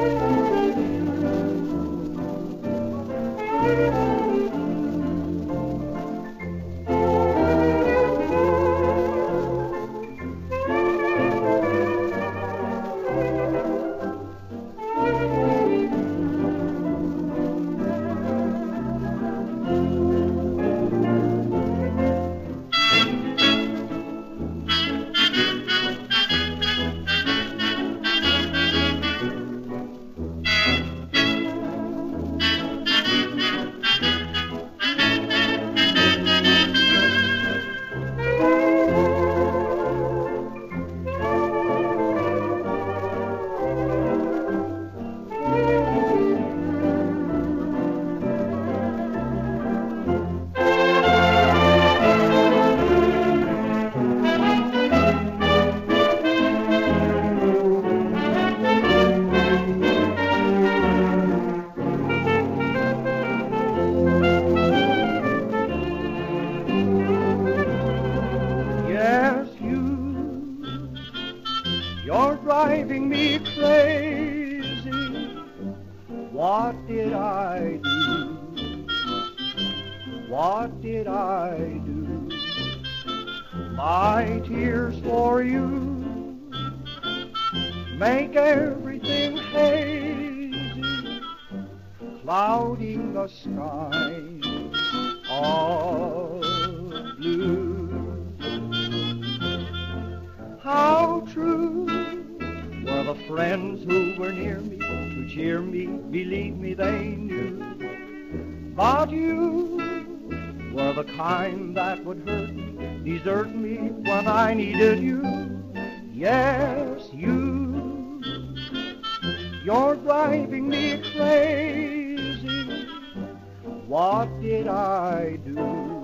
You're driving me crazy. What did I do? What did I do? My tears for you make everything hazy, clouding the sky of blue. How true were the friends who were near me to cheer me, believe me they knew. But you were the kind that would hurt me, desert me when I needed you. Yes, you're driving me crazy. What did I do?